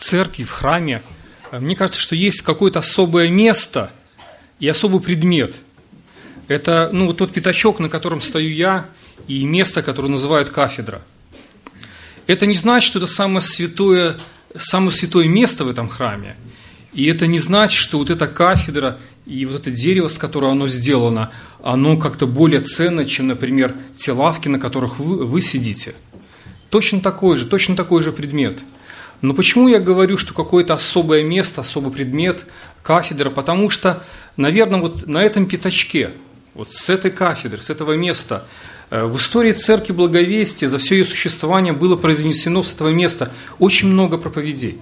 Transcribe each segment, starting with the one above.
церкви, в храме, мне кажется, что есть какое-то особое место и особый предмет. Это вот тот пятачок, на котором стою я, и место, которое называют кафедра. Это не значит, что это самое святое место в этом храме. И это не значит, что вот эта кафедра и вот это дерево, с которого оно сделано, оно как-то более ценно, чем, например, те лавки, на которых вы сидите. Точно такой же предмет. Но почему я говорю, что какое-то особое место, особый предмет, кафедра? Потому что, наверное, вот на этом пятачке, вот с этой кафедры, с этого места, в истории Церкви Благовестия за все ее существование было произнесено с этого места очень много проповедей.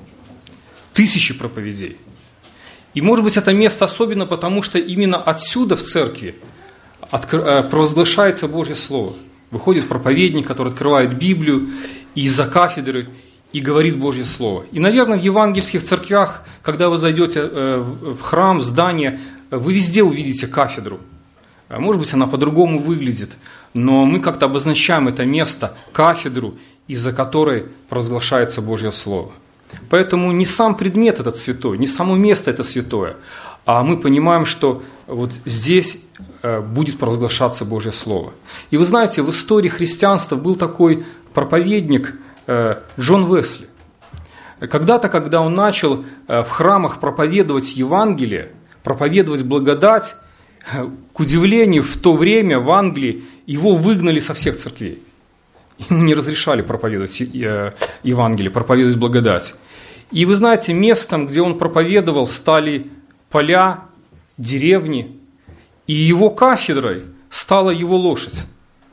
Тысячи проповедей. И, может быть, это место особенно потому, что именно отсюда в церкви провозглашается Божье Слово. Выходит проповедник, который открывает Библию из-за кафедры и говорит Божье Слово. И, наверное, в евангельских церквях, когда вы зайдете в храм, в здание, вы везде увидите кафедру. Может быть, она по-другому выглядит, но мы как-то обозначаем это место, кафедру, из-за которой провозглашается Божье Слово. Поэтому не сам предмет этот святой, не само место это святое, а мы понимаем, что вот здесь будет провозглашаться Божье Слово. И вы знаете, в истории христианства был такой проповедник Джон Уэсли. Когда-то, когда он начал в храмах проповедовать Евангелие, проповедовать благодать, к удивлению, в то время в Англии его выгнали со всех церквей. Ему не разрешали проповедовать Евангелие, проповедовать благодать. И вы знаете, местом, где он проповедовал, стали поля, деревни, и его кафедрой стала его лошадь.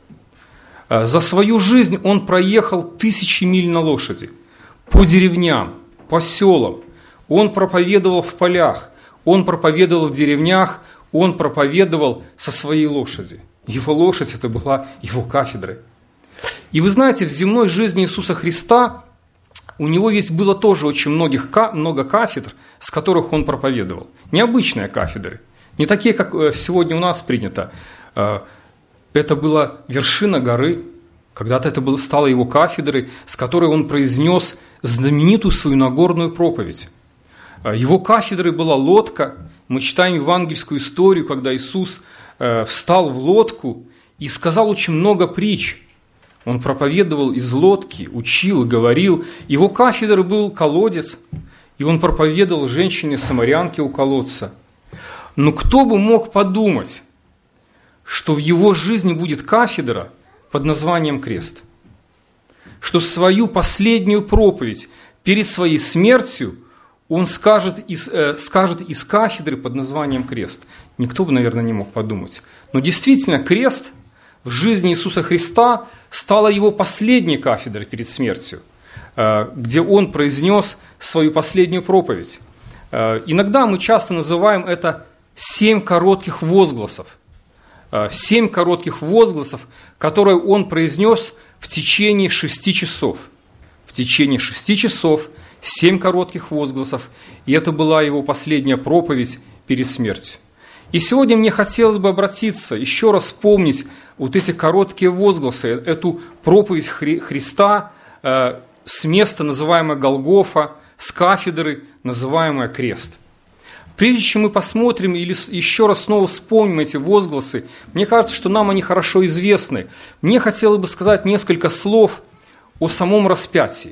За свою жизнь он проехал 1000 миль на лошади, по деревням, по селам. Он проповедовал в полях, он проповедовал в деревнях, он проповедовал со своей лошади. Его лошадь – это была его кафедрой. И вы знаете, в земной жизни Иисуса Христа у него ведь было тоже очень много кафедр, с которых он проповедовал. Необычные кафедры, не такие, как сегодня у нас принято. Это была вершина горы, когда-то это стало его кафедрой, с которой он произнес знаменитую свою Нагорную проповедь. Его кафедрой была лодка. Мы читаем евангельскую историю, когда Иисус встал в лодку и сказал очень много притч. Он проповедовал из лодки, учил, говорил. Его кафедрой был колодец, и он проповедовал женщине-самарянке у колодца. Но кто бы мог подумать, что в его жизни будет кафедра под названием крест? Что свою последнюю проповедь перед своей смертью он скажет из кафедры под названием крест. Никто бы, наверное, не мог подумать. Но действительно, крест в жизни Иисуса Христа стала его последней кафедрой перед смертью, где он произнес свою последнюю проповедь. Иногда мы часто называем это 7 коротких возгласов. 7 коротких возгласов, которые он произнес в течение 6 часов. В течение 6 часов 7 коротких возгласов, и это была его последняя проповедь перед смертью. И сегодня мне хотелось бы обратиться, еще раз вспомнить вот эти короткие возгласы, эту проповедь Христа с места, называемое Голгофа, с кафедры, называемое крест. Прежде чем мы посмотрим или еще раз снова вспомним эти возгласы, мне кажется, что нам они хорошо известны. Мне хотелось бы сказать несколько слов о самом распятии.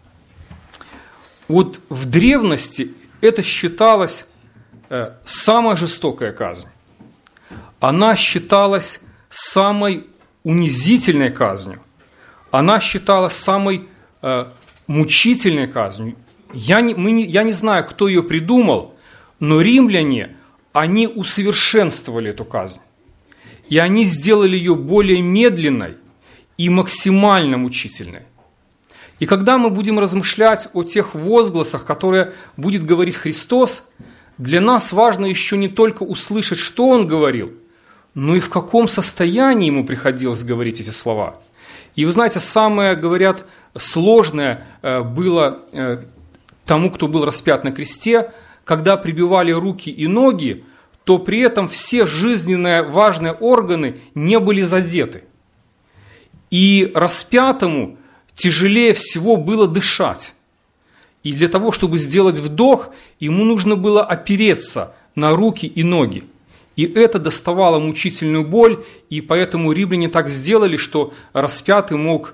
Вот в древности это считалось самая жестокая казнь. Она считалась самой унизительной казнью. Она считалась самой мучительной казнью. Я не знаю, кто ее придумал, но римляне, они усовершенствовали эту казнь. И они сделали ее более медленной и максимально мучительной. И когда мы будем размышлять о тех возгласах, которые будет говорить Христос, для нас важно еще не только услышать, что Он говорил, но и в каком состоянии Ему приходилось говорить эти слова. И вы знаете, самое, говорят, сложное было тому, кто был распят на кресте, когда прибивали руки и ноги, то при этом все жизненно важные органы не были задеты. И распятому тяжелее всего было дышать. И для того, чтобы сделать вдох, ему нужно было опереться на руки и ноги. И это доставало мучительную боль, и поэтому римляне так сделали, что распятый мог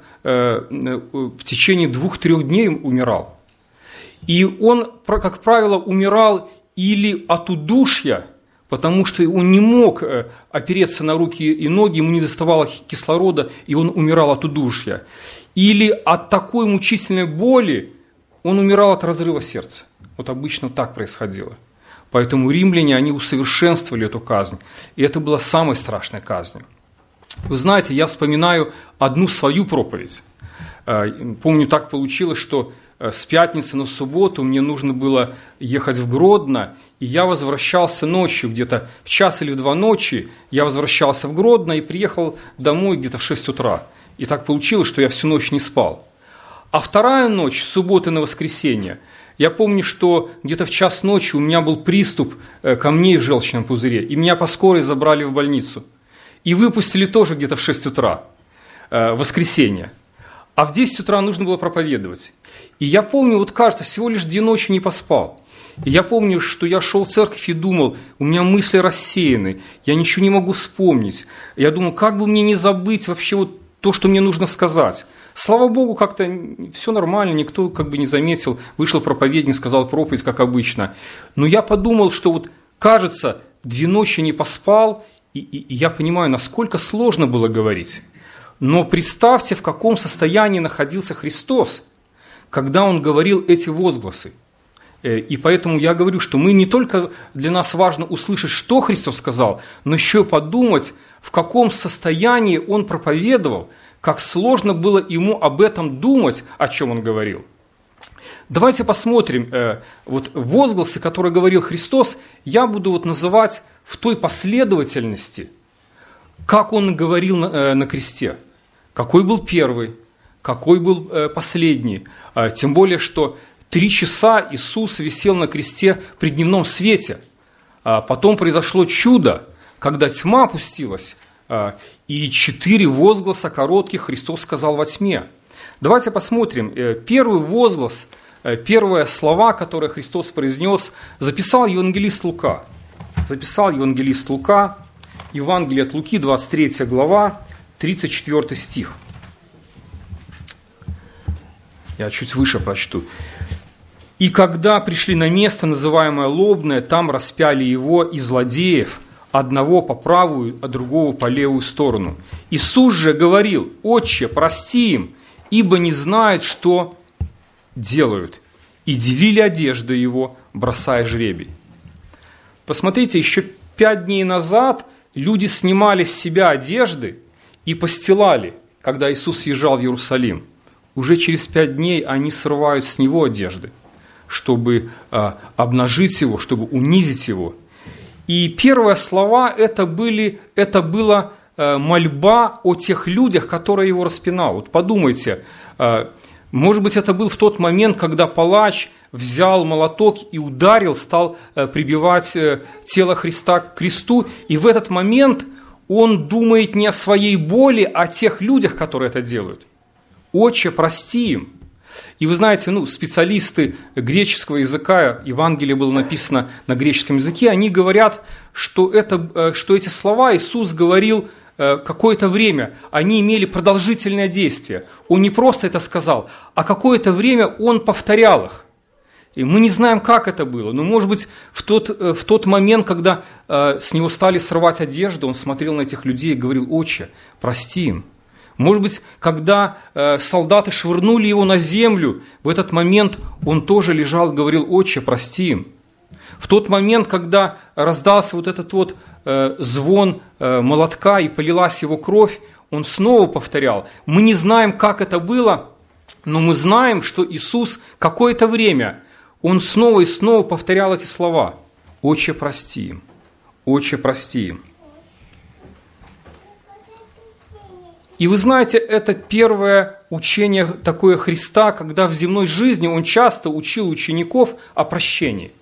в течение 2-3 дней умирал. И он, как правило, умирал или от удушья, потому что он не мог опереться на руки и ноги, ему не доставало кислорода, и он умирал от удушья. Или от такой мучительной боли он умирал от разрыва сердца. Вот обычно так происходило. Поэтому римляне, они усовершенствовали эту казнь. И это была самой страшной казнью. Вы знаете, я вспоминаю одну свою проповедь. Помню, так получилось, что с пятницы на субботу мне нужно было ехать в Гродно, и я возвращался ночью, где-то в 1 или 2 ночи, я возвращался в Гродно и приехал домой где-то в 6 утра. И так получилось, что я всю ночь не спал. А вторая ночь, с субботы на воскресенье, я помню, что где-то в 1 ночи у меня был приступ камней в желчном пузыре, и меня по скорой забрали в больницу. И выпустили тоже где-то в 6 утра, в воскресенье. А в 10 утра нужно было проповедовать. И я помню, вот кажется, всего лишь 2 ночи не поспал. И я помню, что я шел в церковь и думал, у меня мысли рассеяны, я ничего не могу вспомнить. Я думал, как бы мне не забыть вообще вот то, что мне нужно сказать. Слава Богу, как-то все нормально, никто как бы не заметил. Вышел проповедник, сказал проповедь, как обычно. Но я подумал, что вот, кажется, 2 ночи не поспал, и я понимаю, насколько сложно было говорить. Но представьте, в каком состоянии находился Христос, когда Он говорил эти возгласы. И поэтому я говорю, что мы не только для нас важно услышать, что Христос сказал, но еще подумать, в каком состоянии Он проповедовал, как сложно было Ему об этом думать, о чем Он говорил. Давайте посмотрим, вот возгласы, которые говорил Христос, я буду вот называть в той последовательности, как Он говорил на кресте. Какой был первый, какой был последний. Тем более, что 3 часа Иисус висел на кресте при дневном свете. Потом произошло чудо, когда тьма опустилась, и 4 возгласа коротких Христос сказал во тьме. Давайте посмотрим. Первый возглас, первые слова, которые Христос произнес, записал евангелист Лука. Евангелие от Луки, 23 глава, 34 стих. Я чуть выше прочту. «И когда пришли на место, называемое Лобное, там распяли его и злодеев, одного по правую, а другого по левую сторону. Иисус же говорил: Отче, прости им, ибо не знают, что делают. И делили одежду его, бросая жребий». Посмотрите, еще 5 дней назад люди снимали с себя одежды и постилали, когда Иисус въезжал в Иерусалим. Уже через 5 дней они срывают с него одежды, чтобы обнажить его, чтобы унизить его. И первые слова это была мольба о тех людях, которые его распинал. Вот подумайте, может быть, это был в тот момент, когда палач взял молоток и ударил, стал прибивать тело Христа к кресту, и в этот момент он думает не о своей боли, а о тех людях, которые это делают. «Отче, прости им». И вы знаете, специалисты греческого языка, Евангелие было написано на греческом языке, они говорят, что эти слова Иисус говорил какое-то время, они имели продолжительное действие. Он не просто это сказал, а какое-то время Он повторял их. И мы не знаем, как это было, но, может быть, в тот момент, когда с него стали срывать одежду, он смотрел на этих людей и говорил: «Отче, прости им». Может быть, когда солдаты швырнули его на землю, в этот момент он тоже лежал и говорил: «Отче, прости им». В тот момент, когда раздался вот этот вот звон молотка и полилась его кровь, он снова повторял. Мы не знаем, как это было, но мы знаем, что Иисус какое-то время, Он снова и снова повторял эти слова: «Отче, прости им, Отче, прости им». И вы знаете, это первое учение такое Христа, когда в земной жизни Он часто учил учеников о прощении.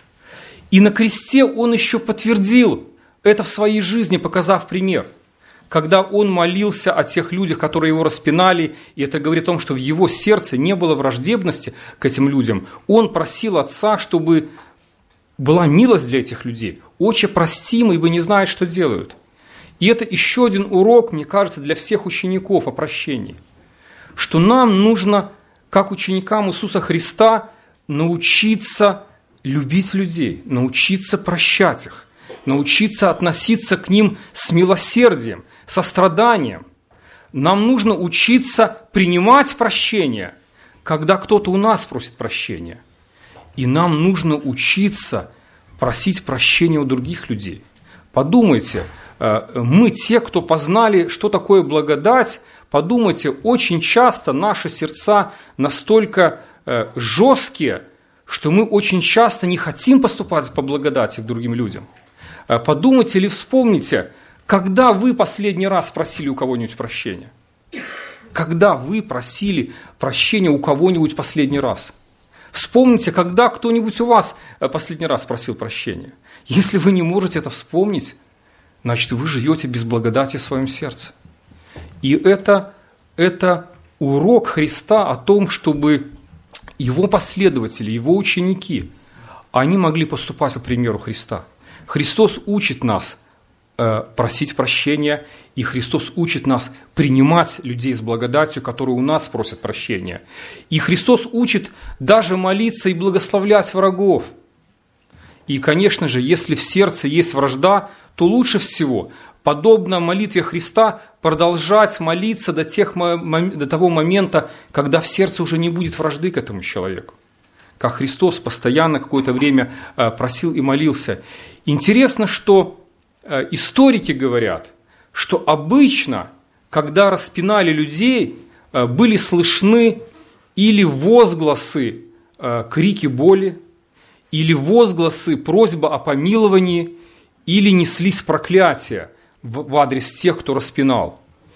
И на кресте Он еще подтвердил это в своей жизни, показав пример. когда он молился о тех людях, которые его распинали, и это говорит о том, что в его сердце не было враждебности к этим людям, он просил Отца, чтобы была милость для этих людей. «Отче, прости им, ибо не знают, что делают». И это еще один урок, мне кажется, для всех учеников о прощении. Что нам нужно, как ученикам Иисуса Христа, научиться любить людей, научиться прощать их, научиться относиться к ним с милосердием, состраданием. Нам нужно учиться принимать прощение, когда кто-то у нас просит прощения. И нам нужно учиться просить прощения у других людей. Подумайте, мы те, кто познали, что такое благодать, подумайте, очень часто наши сердца настолько жесткие, что мы очень часто не хотим поступать по благодати к другим людям. Подумайте или вспомните, когда вы последний раз просили у кого-нибудь прощения? Когда вы просили прощения у кого-нибудь последний раз? Вспомните, когда кто-нибудь у вас последний раз просил прощения. Если вы не можете это вспомнить, значит, вы живете без благодати в своем сердце. И это урок Христа о том, чтобы его последователи, его ученики, они могли поступать по примеру Христа. Христос учит нас просить прощения, и Христос учит нас принимать людей с благодатью, которые у нас просят прощения. И Христос учит даже молиться и благословлять врагов. И, конечно же, если в сердце есть вражда, то лучше всего, подобно молитве Христа, продолжать молиться до того момента, когда в сердце уже не будет вражды к этому человеку. Как Христос постоянно какое-то время просил и молился. Интересно, что историки говорят, что обычно, когда распинали людей, были слышны или возгласы, крики боли, или возгласы, просьба о помиловании, или неслись проклятия в адрес тех, кто распинал.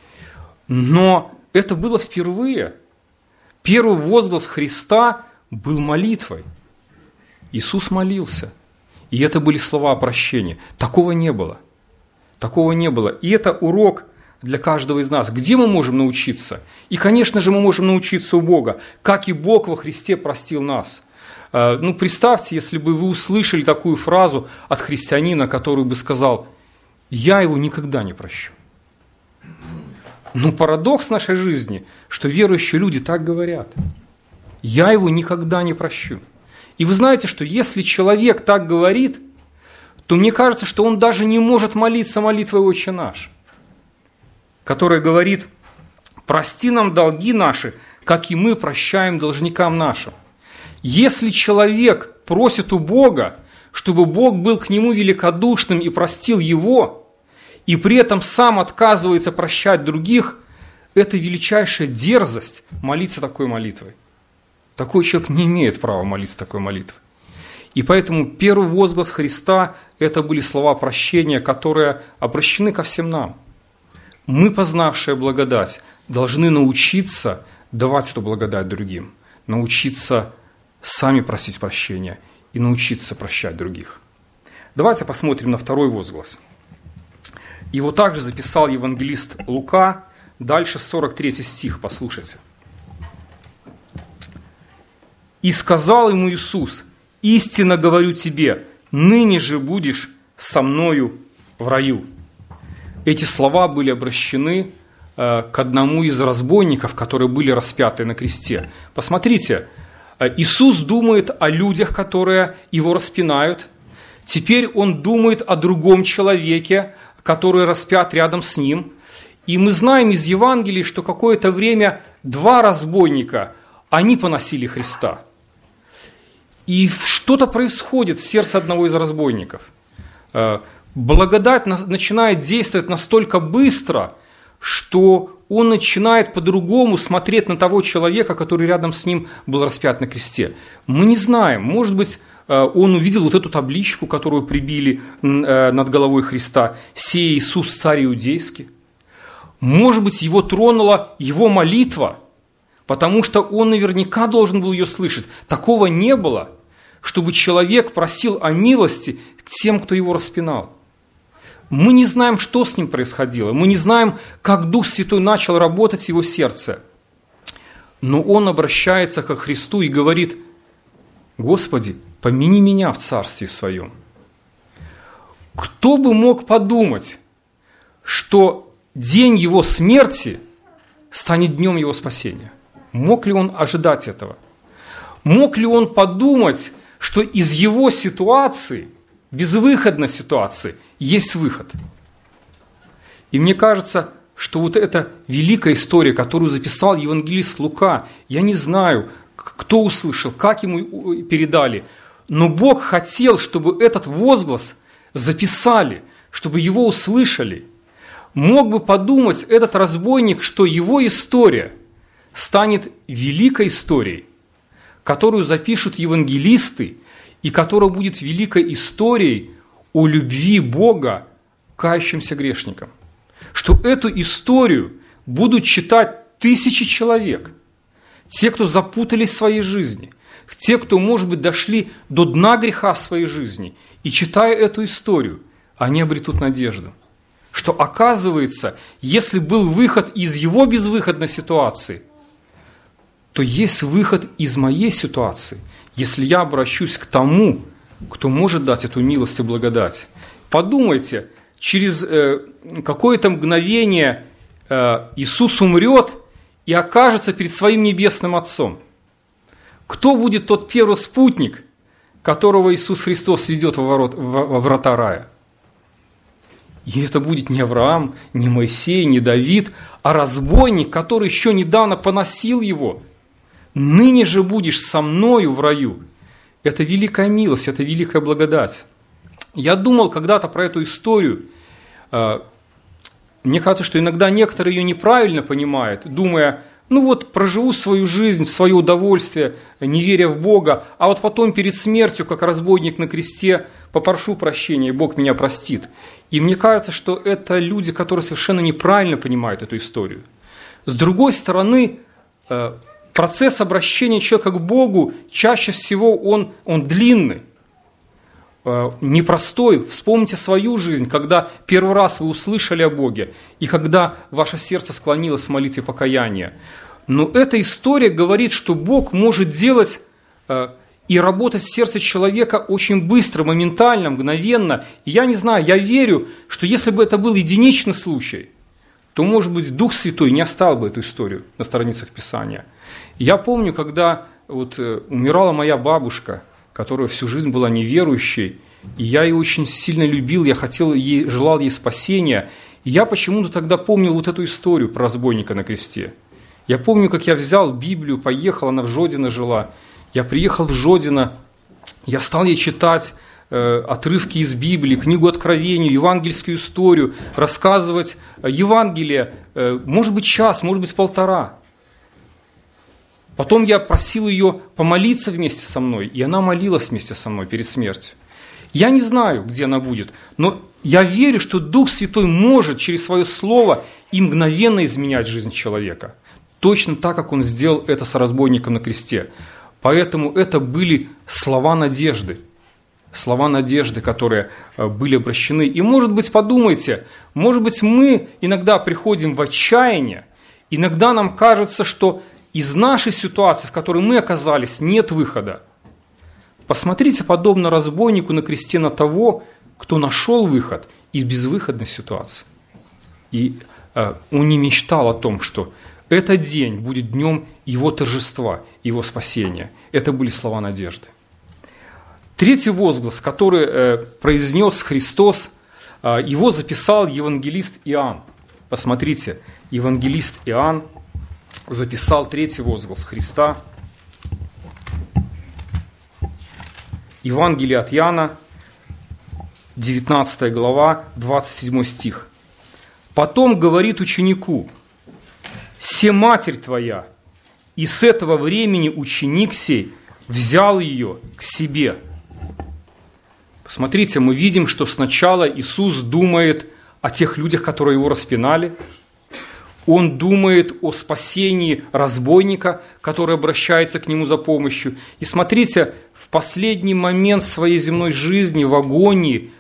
Но это было впервые. Первый возглас Христа был молитвой. Иисус молился. И это были слова о прощении. Такого не было. Такого не было. И это урок для каждого из нас. Где мы можем научиться? И, конечно же, мы можем научиться у Бога. Как и Бог во Христе простил нас. Представьте, если бы вы услышали такую фразу от христианина, который бы сказал: «Я его никогда не прощу». Парадокс нашей жизни, что верующие люди так говорят. «Я его никогда не прощу». И вы знаете, что если человек так говорит, то мне кажется, что он даже не может молиться молитвой «Отче наш», которая говорит: «Прости нам долги наши, как и мы прощаем должникам нашим». Если человек просит у Бога, чтобы Бог был к нему великодушным и простил его, и при этом сам отказывается прощать других, это величайшая дерзость молиться такой молитвой. Такой человек не имеет права молиться такой молитвой. И поэтому первый возглас Христа – это были слова прощения, которые обращены ко всем нам. Мы, познавшие благодать, должны научиться давать эту благодать другим, научиться сами просить прощения и научиться прощать других. Давайте посмотрим на второй возглас. Его также записал евангелист Лука, дальше 43 стих, послушайте. «И сказал ему Иисус: истинно говорю тебе, ныне же будешь со мною в раю». Эти слова были обращены к одному из разбойников, которые были распяты на кресте. Посмотрите, Иисус думает о людях, которые его распинают. Теперь он думает о другом человеке, который распят рядом с ним. И мы знаем из Евангелий, что какое-то время два разбойника, они поносили Христа. И что-то происходит в сердце одного из разбойников. Благодать начинает действовать настолько быстро, что он начинает по-другому смотреть на того человека, который рядом с ним был распят на кресте. Мы не знаем, может быть, он увидел вот эту табличку, которую прибили над головой Христа: «Сей Иисус, царь иудейский». Может быть, его тронула его молитва, потому что он наверняка должен был ее слышать. Такого не было, чтобы человек просил о милости к тем, кто его распинал. Мы не знаем, что с ним происходило. Мы не знаем, как Дух Святой начал работать в его сердце. Но он обращается ко Христу и говорит: «Господи, помяни меня в Царстве Своем». Кто бы мог подумать, что день его смерти станет днем его спасения? Мог ли он ожидать этого? Мог ли он подумать, что из его ситуации, безвыходной ситуации, есть выход? И мне кажется, что вот эта великая история, которую записал евангелист Лука, я не знаю, кто услышал, как ему передали, но Бог хотел, чтобы этот возглас записали, чтобы его услышали. Мог бы подумать этот разбойник, что его история станет великой историей, которую запишут евангелисты, и которая будет великой историей о любви Бога к кающимся грешникам. Что эту историю будут читать тысячи человек, те, кто запутались в своей жизни, те, кто, может быть, дошли до дна греха в своей жизни, и читая эту историю, они обретут надежду. Что оказывается, если был выход из его безвыходной ситуации, то есть выход из моей ситуации, если я обращусь к тому, кто может дать эту милость и благодать. Подумайте, через какое-то мгновение Иисус умрет и окажется перед своим небесным Отцом. Кто будет тот первый спутник, которого Иисус Христос ведет во врата рая? И это будет не Авраам, не Моисей, не Давид, а разбойник, который еще недавно поносил его. «Ныне же будешь со мною в раю». Это великая милость, это великая благодать. Я думал когда-то про эту историю. Мне кажется, что иногда некоторые ее неправильно понимают, думая: ну вот проживу свою жизнь в свое удовольствие, не веря в Бога, а вот потом перед смертью, как разбойник на кресте, попрошу прощения, и Бог меня простит. И мне кажется, что это люди, которые совершенно неправильно понимают эту историю. С другой стороны, процесс обращения человека к Богу чаще всего он длинный, непростой. Вспомните свою жизнь, когда первый раз вы услышали о Боге, и когда ваше сердце склонилось в молитве покаяния. Но эта история говорит, что Бог может делать и работать в сердце человека очень быстро, моментально, мгновенно. И я не знаю, я верю, что если бы это был единичный случай, то, может быть, Дух Святой не оставил бы эту историю на страницах Писания. Я помню, когда умирала моя бабушка, которая всю жизнь была неверующей, и я ее очень сильно любил, я желал ей спасения. И я почему-то тогда помнил вот эту историю про разбойника на кресте. Я помню, как я взял Библию, поехал, она в Жодино жила. Я приехал в Жодино, я стал ей читать отрывки из Библии, книгу Откровения, евангельскую историю, рассказывать Евангелие, может быть, час, может быть, полтора. Потом я просил ее помолиться вместе со мной, и она молилась вместе со мной перед смертью. Я не знаю, где она будет, но я верю, что Дух Святой может через свое слово и мгновенно изменять жизнь человека. Точно так, как Он сделал это с разбойником на кресте. Поэтому это были слова надежды, которые были обращены. И, может быть, подумайте, может быть, мы иногда приходим в отчаяние, иногда нам кажется, что из нашей ситуации, в которой мы оказались, нет выхода. Посмотрите, подобно разбойнику на кресте, на того, кто нашел выход из безвыходной ситуации. И он не мечтал о том, что этот день будет днем его торжества, его спасения. Это были слова надежды. Третий возглас, который произнес Христос, его записал евангелист Иоанн. Посмотрите, евангелист Иоанн записал третий возглас Христа. Евангелие от Иоанна, 19 глава, 27 стих. «Потом говорит ученику: се матерь твоя, и с этого времени ученик сей взял ее к себе». Посмотрите, мы видим, что сначала Иисус думает о тех людях, которые его распинали. Он думает о спасении разбойника, который обращается к нему за помощью. И смотрите, в последний момент своей земной жизни, в агонии,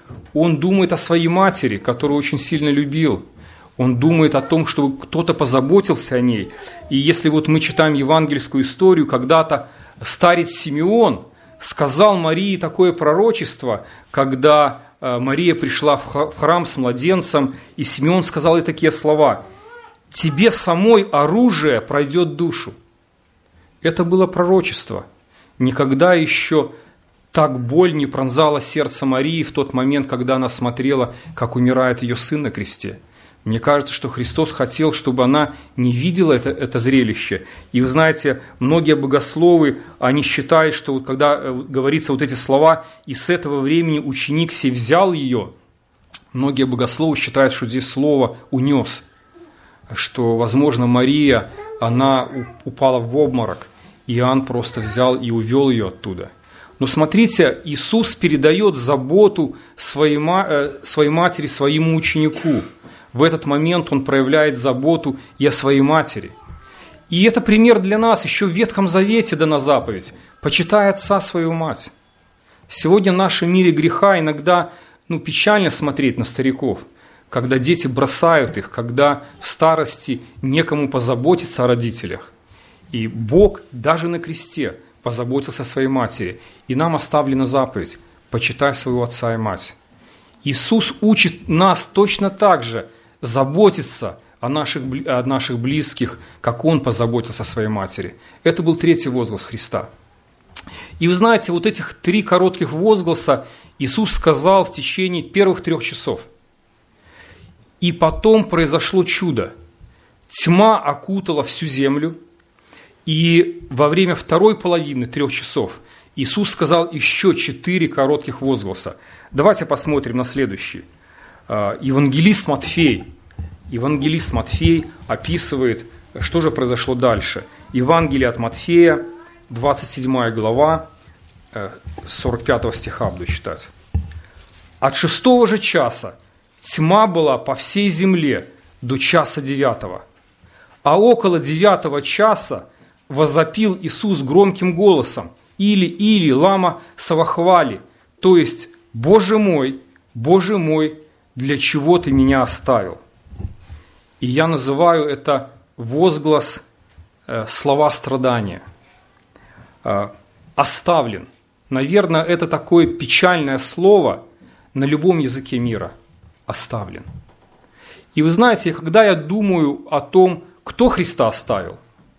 Он думает о своей матери, которую очень сильно любил. Он думает о том, чтобы кто-то позаботился о ней. И если вот мы читаем евангельскую историю, когда-то старец Симеон сказал Марии такое пророчество, когда Мария пришла в храм с младенцем, и Симеон сказал ей такие слова: «Тебе самой оружие пройдет душу». Это было пророчество. Никогда еще так боль не пронзала сердце Марии в тот момент, когда она смотрела, как умирает ее сын на кресте. Мне кажется, что Христос хотел, чтобы она не видела это зрелище. И вы знаете, многие богословы, они считают, что вот когда говорится вот эти слова, и с этого времени ученик сей взял ее, многие богословы считают, что здесь слово «унес», что, возможно, Мария, она упала в обморок, и Иоанн просто взял и увел ее оттуда. Но смотрите, Иисус передает заботу своей матери своему ученику. В этот момент Он проявляет заботу и о своей матери. И это пример для нас. Еще в Ветхом Завете дана заповедь: «Почитай отца свою мать». Сегодня в нашем мире греха иногда печально смотреть на стариков, когда дети бросают их, когда в старости некому позаботиться о родителях. И Бог даже на кресте позаботился о своей матери. И нам оставлена заповедь: «Почитай своего отца и мать». Иисус учит нас точно так же заботиться о наших близких, как Он позаботился о своей матери. Это был третий возглас Христа. И вы знаете, вот этих 3 коротких возгласа Иисус сказал в течение первых 3 часов. И потом произошло чудо. Тьма окутала всю землю, и во время второй половины 3 часов Иисус сказал еще 4 коротких возгласа. Давайте посмотрим на следующий. Евангелист Матфей описывает, что же произошло дальше. Евангелие от Матфея, 27 глава, 45 стиха буду читать. «От 6 же часа тьма была по всей земле до часа 9. А около 9 часа возопил Иисус громким голосом: Или, лама савахвали, то есть: Боже мой, для чего ты меня оставил?» И я называю это возглас слова страдания. «Оставлен». Наверное, это такое печальное слово на любом языке мира. «Оставлен». И вы знаете, когда я думаю о том, кто Христа оставил,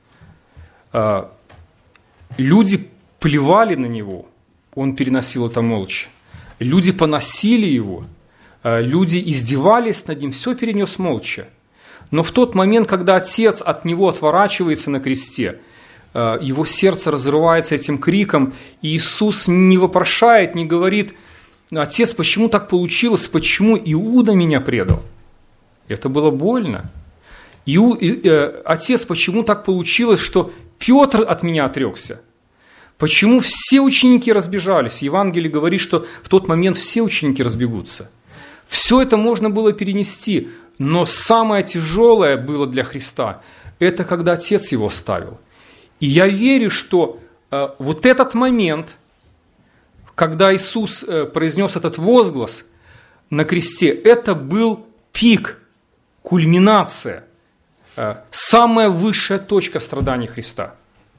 люди плевали на Него, Он переносил это молча. Люди поносили Его, люди издевались над Ним, все перенес молча. Но в тот момент, когда Отец от Него отворачивается на кресте, Его сердце разрывается этим криком, и Иисус не вопрошает, не говорит: «Отец, почему так получилось? Почему Иуда меня предал?» Это было больно. «Отец, почему так получилось, что Петр от меня отрекся? Почему все ученики разбежались?» Евангелие говорит, что в тот момент все ученики разбегутся. Все это можно было перенести, но самое тяжелое было для Христа – это когда Отец Его оставил. И я верю, что вот этот момент, когда Иисус произнес этот возглас на кресте, это был пик, кульминация, самая высшая точка страданий Христа.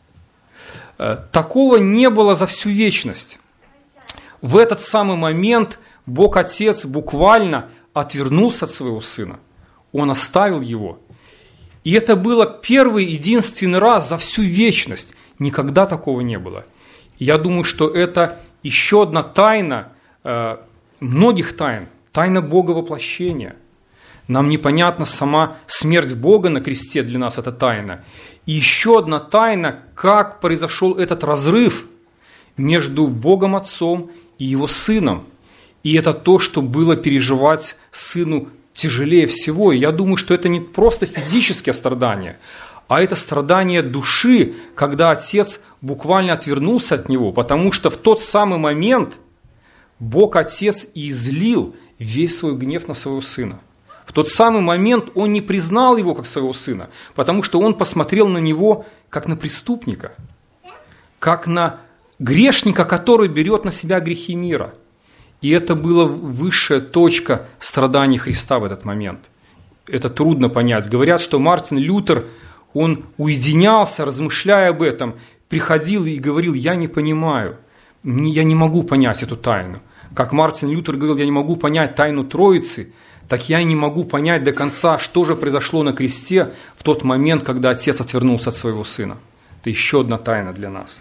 Такого не было за всю вечность. В этот самый момент Бог Отец буквально отвернулся от своего Сына. Он оставил Его. И это было первый, единственный раз за всю вечность. Никогда такого не было. И я думаю, что это еще одна тайна, многих тайн, тайна Бога воплощения. Нам непонятна сама смерть Бога на кресте, для нас это тайна. И еще одна тайна, как произошел этот разрыв между Богом Отцом и Его Сыном. И это то, что было переживать Сыну тяжелее всего. И я думаю, что это не просто физические страдания, а это страдание души, когда Отец буквально отвернулся от Него, потому что в тот самый момент Бог Отец и излил весь свой гнев на своего Сына. В тот самый момент Он не признал Его как своего Сына, потому что Он посмотрел на Него как на преступника, как на грешника, который берет на себя грехи мира. И это была высшая точка страданий Христа в этот момент. Это трудно понять. Говорят, что Мартин Лютер, он уединялся, размышляя об этом, приходил и говорил: я не понимаю, я не могу понять эту тайну. Как Мартин Лютер говорил: я не могу понять тайну Троицы, так я не могу понять до конца, что же произошло на кресте в тот момент, когда Отец отвернулся от своего Сына. Это еще одна тайна для нас.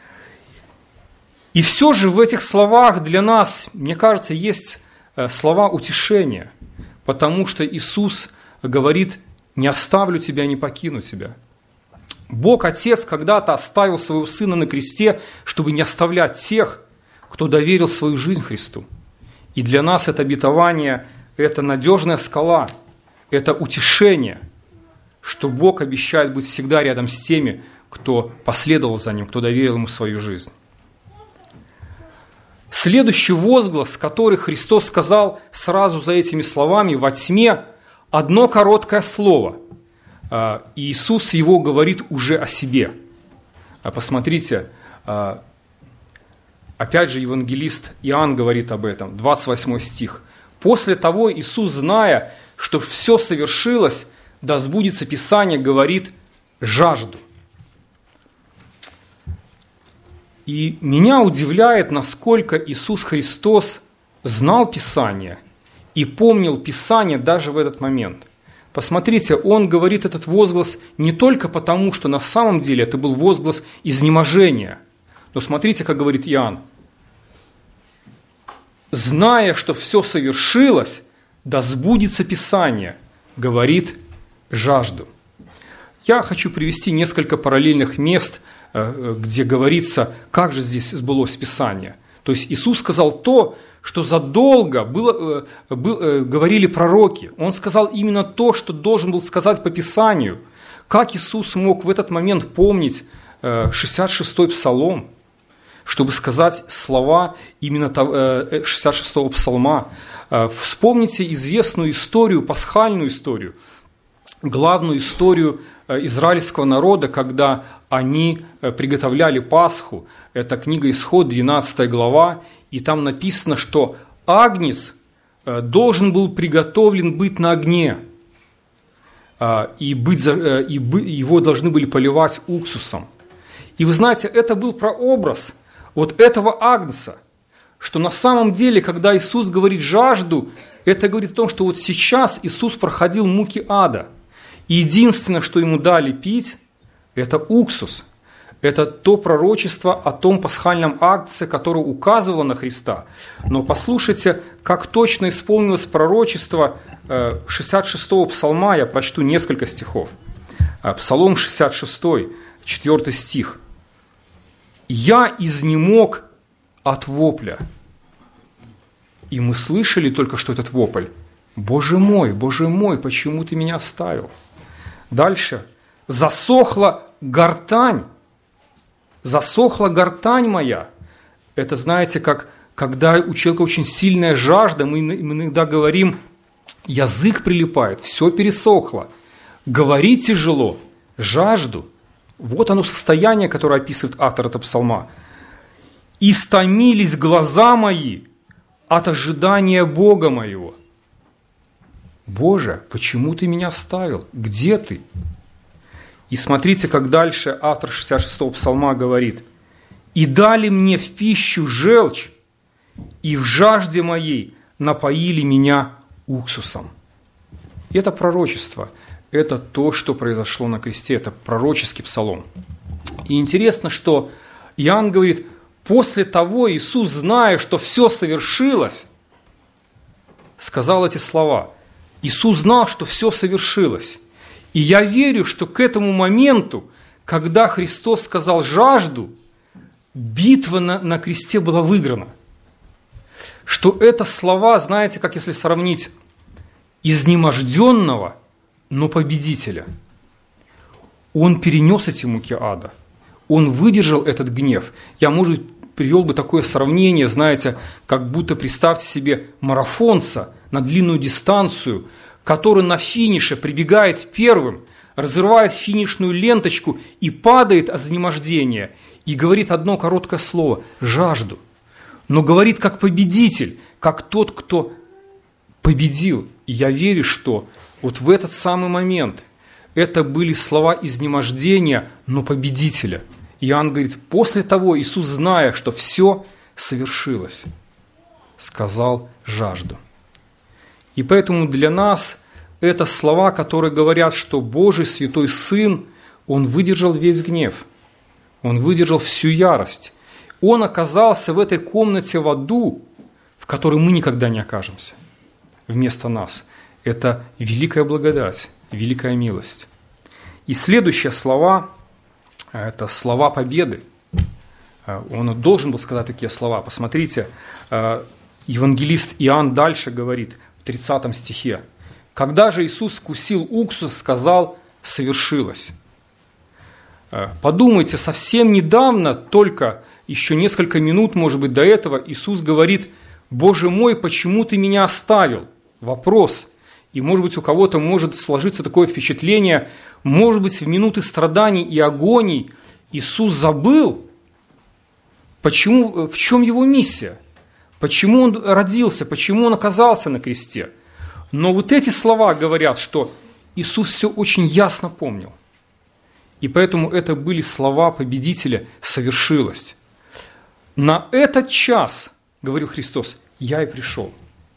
И все же в этих словах для нас, мне кажется, есть слова утешения, потому что Иисус говорит: не оставлю тебя, не покину тебя. Бог Отец когда-то оставил своего Сына на кресте, чтобы не оставлять тех, кто доверил свою жизнь Христу. И для нас это обетование – это надежная скала, это утешение, что Бог обещает быть всегда рядом с теми, кто последовал за Ним, кто доверил Ему свою жизнь. Следующий возглас, который Христос сказал сразу за этими словами: «Во тьме» – одно короткое слово. И Иисус его говорит уже о себе. Посмотрите, опять же евангелист Иоанн говорит об этом, 28 стих. «После того Иисус, зная, что все совершилось, да сбудется Писание, говорит: жажду». И меня удивляет, насколько Иисус Христос знал Писание и помнил Писание даже в этот момент. Посмотрите, Он говорит этот возглас не только потому, что на самом деле это был возглас изнеможения, но смотрите, как говорит Иоанн: «Зная, что все совершилось, да сбудется Писание, говорит: жажду». Я хочу привести несколько параллельных мест, где говорится, как же здесь сбылось Писание. То есть Иисус сказал то, что задолго говорили пророки. Он сказал именно то, что должен был сказать по Писанию. Как Иисус мог в этот момент помнить 66-й псалом, чтобы сказать слова именно 66-го псалма? Вспомните известную историю, пасхальную историю, главную историю израильского народа, когда они приготовляли Пасху. Это книга Исход, 12 глава, и там написано, что агнец должен был приготовлен быть на огне, и его должны были поливать уксусом. И вы знаете, это был прообраз вот этого агнца, что на самом деле, когда Иисус говорит «жажду», это говорит о том, что вот сейчас Иисус проходил муки ада. И единственное, что ему дали пить, это уксус. Это то пророчество о том пасхальном агнце, которое указывало на Христа. Но послушайте, как точно исполнилось пророчество 66-го псалма. Я прочту несколько стихов. Псалом 66, 4 стих. «Я изнемог от вопля». И мы слышали только что этот вопль: Боже мой, почему ты меня оставил?» Дальше. «Засохла гортань моя». Это, знаете, как когда у человека очень сильная жажда, мы иногда говорим, язык прилипает, все пересохло, говорить тяжело, жажду. Вот оно состояние, которое описывает автор этого псалма. «Истомились глаза мои от ожидания Бога моего». Боже, почему ты меня оставил? Где ты? И смотрите, как дальше автор 66-го псалма говорит: «И дали мне в пищу желчь, и в жажде моей напоили меня уксусом». И это пророчество, это то, что произошло на кресте, это пророческий псалом. И интересно, что Иоанн говорит, после того Иисус, зная, что все совершилось, сказал эти слова. Иисус знал, что все совершилось. И я верю, что к этому моменту, когда Христос сказал «жажду», битва на кресте была выиграна. Что это слова, знаете, как если сравнить изнеможденного, но победителя. Он перенес эти муки ада. Он выдержал этот гнев. Я, может быть, привел бы такое сравнение, знаете, как будто представьте себе марафонца на длинную дистанцию, который на финише прибегает первым, разрывает финишную ленточку и падает от изнемождения, и говорит одно короткое слово – «жажду». но говорит как победитель, как тот, кто победил. И я верю, что вот в этот самый момент это были слова изнемождения, но победителя. Иоанн говорит, после того Иисус, зная, что все совершилось, сказал жажду. И поэтому для нас это слова, которые говорят, что Божий Святой Сын, Он выдержал весь гнев, Он выдержал всю ярость. Он оказался в этой комнате в аду, в которой мы никогда не окажемся вместо нас. Это великая благодать, великая милость. И следующие слова – это слова победы. Он должен был сказать такие слова. Посмотрите, евангелист Иоанн дальше говорит в 30 стихе. «Когда же Иисус вкусил уксус, сказал, совершилось». Подумайте, совсем недавно, только еще несколько минут, может быть, до этого, Иисус говорит, «Боже мой, почему ты меня оставил?» Вопрос. И, может быть, у кого-то может сложиться такое впечатление, может быть, в минуты страданий и агоний Иисус забыл, почему, в чем его миссия, почему он родился, почему он оказался на кресте. Но вот эти слова говорят, что Иисус все очень ясно помнил. И поэтому это были слова победителя «совершилось». На этот час, говорил Христос, я и пришел.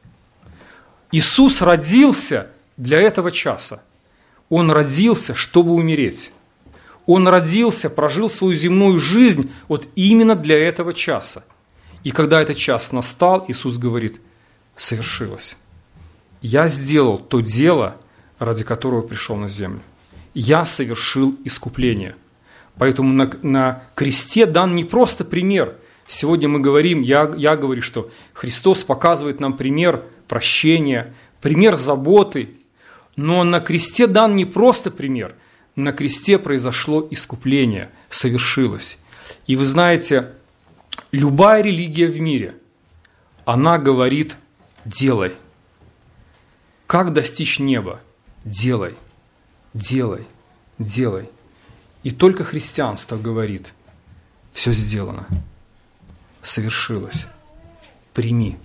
Иисус родился для этого часа. Он родился, чтобы умереть. Он родился, прожил свою земную жизнь вот именно для этого часа. И когда этот час настал, Иисус говорит, совершилось. Я сделал то дело, ради которого пришел на землю. Я совершил искупление. Поэтому на кресте дан не просто пример. Сегодня мы говорим, я говорю, что Христос показывает нам пример прощения, пример заботы. Но на кресте дан не просто пример. На кресте произошло искупление, совершилось. И вы знаете, любая религия в мире, она говорит «делай». Как достичь неба? Делай, делай, делай. И только христианство говорит «все сделано, совершилось, прими».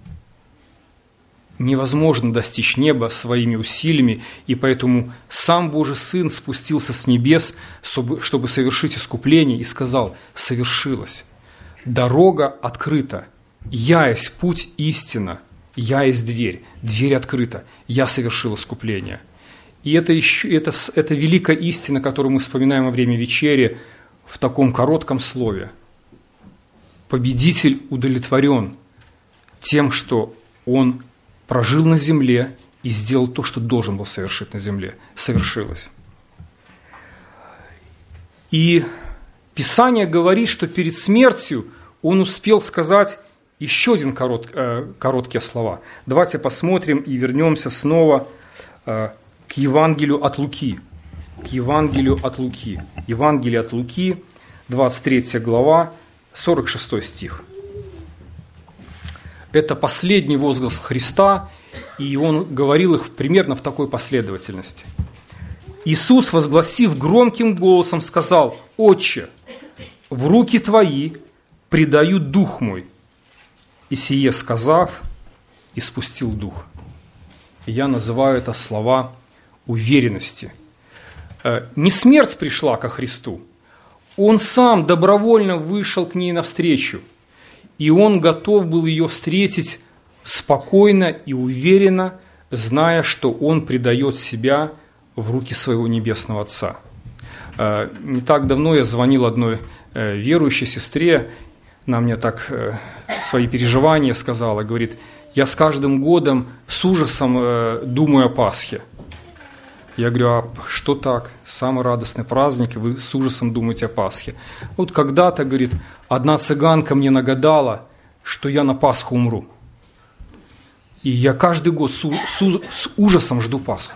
Невозможно достичь неба своими усилиями, и поэтому сам Божий Сын спустился с небес, чтобы совершить искупление, и сказал «совершилось». Дорога открыта, я есть путь, истина, я есть дверь, дверь открыта, я совершил искупление. И это великая истина, которую мы вспоминаем во время вечери в таком коротком слове. Победитель удовлетворен тем, что он прожил на земле и сделал то, что должен был совершить на земле. Совершилось. И Писание говорит, что перед смертью он успел сказать еще один короткие слова. Давайте посмотрим и вернемся снова к Евангелию от Луки. К Евангелию от Луки. Евангелие от Луки, 23 глава, 46 стих. Это последний возглас Христа, и он говорил их примерно в такой последовательности. Иисус, возгласив громким голосом, сказал: «Отче, в руки Твои предаю дух мой». И сие сказав, испустил дух. И я называю это слова уверенности. Не смерть пришла ко Христу, Он сам добровольно вышел к ней навстречу, и Он готов был ее встретить спокойно и уверенно, зная, что Он предает себя в руки своего Небесного Отца. Не так давно я звонил одной верующей сестре, она мне так свои переживания сказала, говорит: я с каждым годом с ужасом думаю о Пасхе. Я говорю: а что так? Самый радостный праздник, и вы с ужасом думаете о Пасхе. Вот когда-то, говорит, одна цыганка мне нагадала, что я на Пасху умру. И я каждый год с ужасом жду Пасху.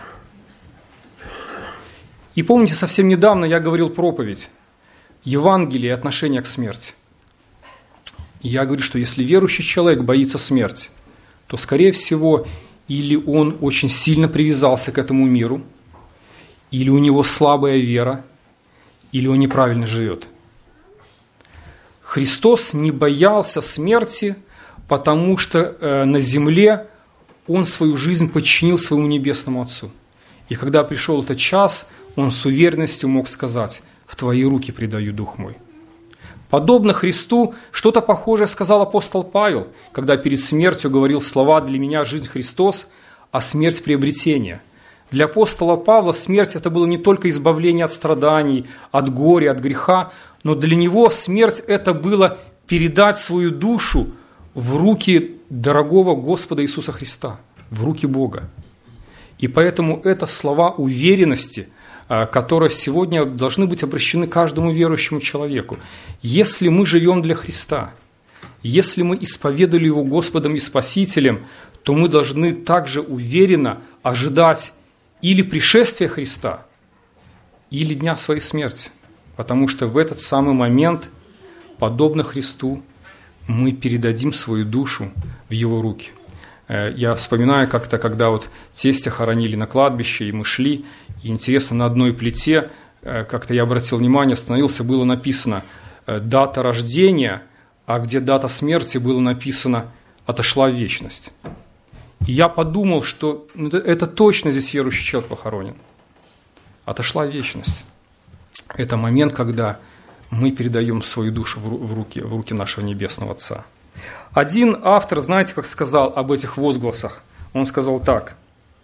И помните, совсем недавно я говорил проповедь Евангелие и отношение к смерти. И я говорю, что если верующий человек боится смерти, то, скорее всего, или он очень сильно привязался к этому миру, или у него слабая вера, или он неправильно живет. Христос не боялся смерти, потому что на земле Он свою жизнь подчинил своему Небесному Отцу. И когда пришел этот час, Он с уверенностью мог сказать: «В Твои руки предаю Дух мой». Подобно Христу, что-то похожее сказал апостол Павел, когда перед смертью говорил слова: «Для меня жизнь Христос, а смерть приобретение». Для апостола Павла смерть – это было не только избавление от страданий, от горя, от греха, но для него смерть – это было передать свою душу в руки дорогого Господа Иисуса Христа, в руки Бога. И поэтому это слова уверенности, которые сегодня должны быть обращены каждому верующему человеку. Если мы живем для Христа, если мы исповедовали Его Господом и Спасителем, то мы должны также уверенно ожидать или пришествия Христа, или дня своей смерти. Потому что в этот самый момент, подобно Христу, мы передадим свою душу в Его руки. Я вспоминаю как-то, когда вот тестя хоронили на кладбище, и мы шли, и интересно, на одной плите, как-то я обратил внимание, остановился, было написано дата рождения, а где дата смерти было написано «отошла в вечность». И я подумал, что это точно здесь верующий человек похоронен. Отошла в вечность. Это момент, когда мы передаем свою душу в руки нашего Небесного Отца. Один автор, знаете, как сказал об этих возгласах? Он сказал так: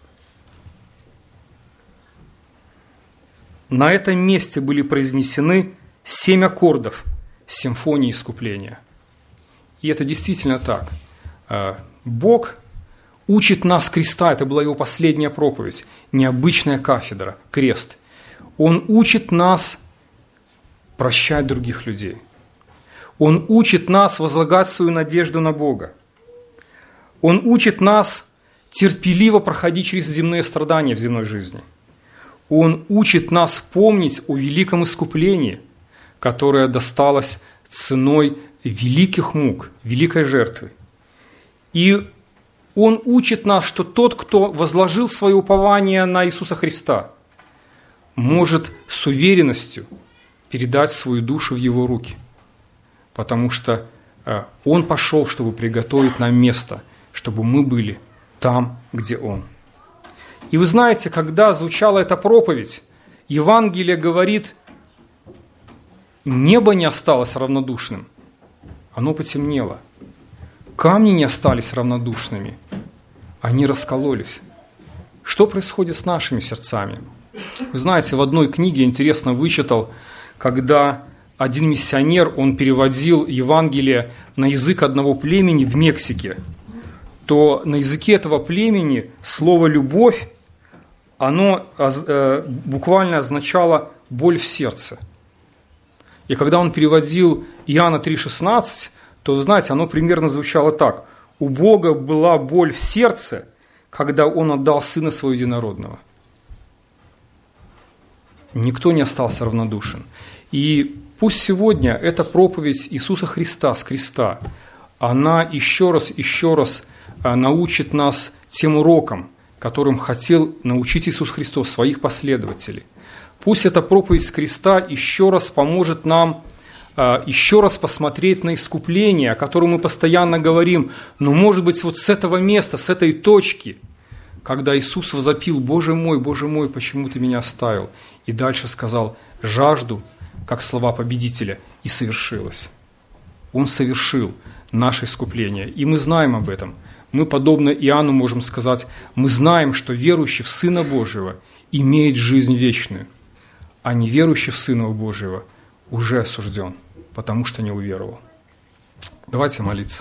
«На этом месте были произнесены 7 аккордов симфонии искупления». И это действительно так. Бог учит нас креста, это была Его последняя проповедь, необычная кафедра, крест. Он учит нас прощать других людей. Он учит нас возлагать свою надежду на Бога. Он учит нас терпеливо проходить через земные страдания в земной жизни. Он учит нас помнить о великом искуплении, которое досталось ценой великих мук, великой жертвы. И Он учит нас, что тот, кто возложил свое упование на Иисуса Христа, может с уверенностью передать свою душу в Его руки, потому что Он пошел, чтобы приготовить нам место, чтобы мы были там, где Он. И вы знаете, когда звучала эта проповедь, Евангелие говорит: небо не осталось равнодушным, оно потемнело. Камни не остались равнодушными, они раскололись. Что происходит с нашими сердцами? Вы знаете, в одной книге интересно вычитал, когда один миссионер, он переводил Евангелие на язык одного племени в Мексике, то на языке этого племени слово «любовь», оно буквально означало «боль в сердце». И когда он переводил Иоанна 3,16, то, вы знаете, оно примерно звучало так: «У Бога была боль в сердце, когда Он отдал Сына Своего Единородного». Никто не остался равнодушен. И пусть сегодня эта проповедь Иисуса Христа с креста, она еще раз научит нас тем урокам, которым хотел научить Иисус Христос своих последователей. Пусть эта проповедь с креста еще раз поможет нам еще раз посмотреть на искупление, о котором мы постоянно говорим, но, может быть, вот с этого места, с этой точки, когда Иисус возопил: Боже мой, почему Ты меня оставил?» И дальше сказал: «Жажду», как слова победителя, и совершилось. Он совершил наше искупление, и мы знаем об этом. Мы, подобно Иоанну, можем сказать: мы знаем, что верующий в Сына Божьего имеет жизнь вечную, а неверующий в Сына Божьего уже осужден, потому что не уверовал. Давайте молиться.